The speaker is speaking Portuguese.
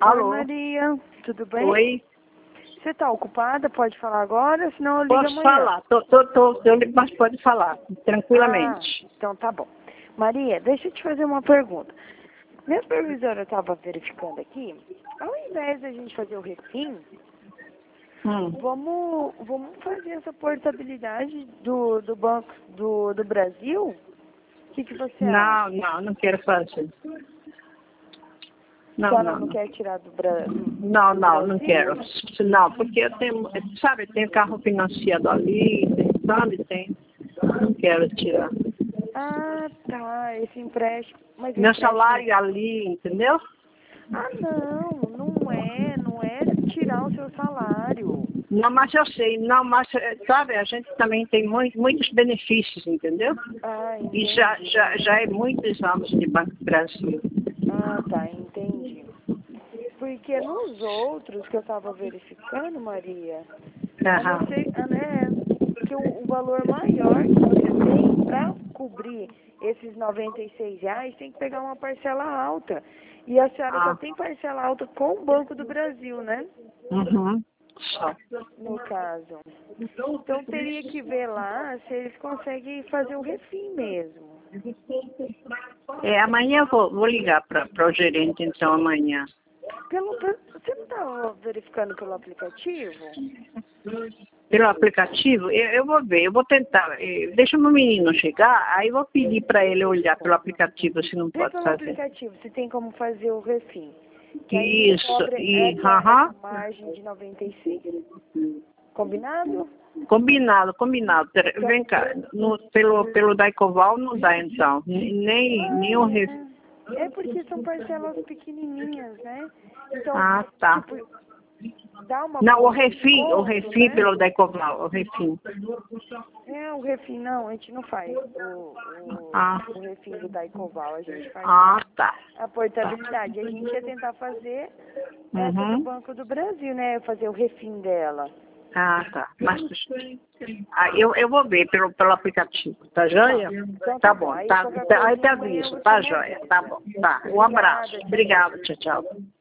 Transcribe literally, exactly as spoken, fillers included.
Alô? Oi, Maria, tudo bem? Oi, Você está ocupada? Pode falar agora, senão eu ligo posso amanhã. falar, tô, tô, tô, eu ligo, mas pode falar, tranquilamente. Ah, então tá bom. Maria, deixa eu te fazer uma pergunta. Minha supervisora estava verificando aqui, ao invés da gente fazer o refim, Hum. vamos, vamos fazer essa portabilidade do, do Banco do, do Brasil? O que, que você acha? Não, não, não quero fazer. A Não, senhora não, não não. quer tirar do, Bra... Não, do não, não Brasil? quero. Não, porque eu tenho, sabe, tem carro financiado ali, tem, sabe, tem. Não quero tirar. Ah, tá, esse empréstimo. Mas o Meu empréstimo. salário é ali, entendeu? Ah, não, não é, não é tirar o seu salário. Não, mas eu sei, não, mas, eh, sabe, a gente também tem muito, muitos benefícios, entendeu? Ah, E já, entendi. já, já é muitos anos de Banco do Brasil. Ah, tá, entendi. Porque nos outros que eu estava verificando, Maria, a não Aham. ser, ah, né, que o, o valor maior que você tem para cobrir esses noventa e seis reais tem que pegar uma parcela alta. E a senhora só Ah, tem parcela alta com o Banco do Brasil, né? uhum. Só. No caso. Então teria que ver lá se eles conseguem fazer o refim mesmo. É, amanhã eu vou, vou ligar para o gerente, então, amanhã. Pelo, pe- você não estava verificando pelo aplicativo? Pelo aplicativo, eu, eu vou ver, eu vou tentar. eh, Deixa o meu menino chegar, aí eu vou pedir para ele olhar pelo aplicativo se não Vê pode pelo fazer. aplicativo se tem como fazer o refim. Que aí Isso, cobre e, essa, aham, essa margem de noventa e seis. Combinado? combinado, combinado. Pera- Então, Vem cá, no, pelo, pelo Daicoval não dá, então. Nem, nem o... re- ah, é. É porque são parcelas pequenininhas, né? Então, Ah, tá. tipo, dá uma Não, o boa refim, o desconto, refim né? pelo Daicoval, o refim. É, o refim não, a gente não faz o, o, Ah, o refim do Daicoval, a gente faz ah, só tá. a portabilidade. A gente ia tentar fazer essa do Uhum. Banco do Brasil, né? Fazer o refim dela. Ah, tá. Mas ah, eu, eu vou ver pelo, pelo aplicativo, tá Tá, joia? então Tá tá bom. bom, Aí tá, qualquer tá, aí te coisinha amanhã aviso, você tá me joia? Tá avisa. bom, tá. Um Obrigada, abraço. tchau, tchau. Obrigada, tchau, tchau.